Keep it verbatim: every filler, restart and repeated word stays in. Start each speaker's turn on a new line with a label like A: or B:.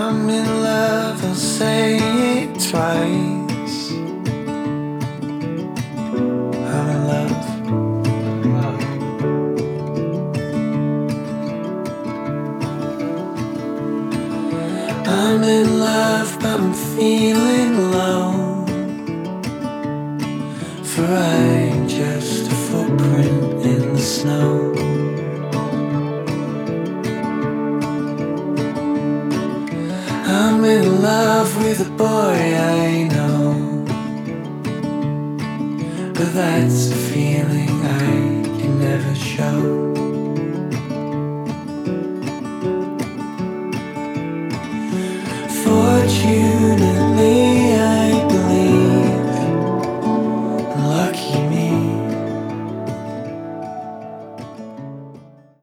A: I'm in love, I'll say it twice. I'm in love. I'm in love, but I'm feeling low. For I'm just a footprint in the snow. I'm in love with a boy I know, but that's a feeling I can never show.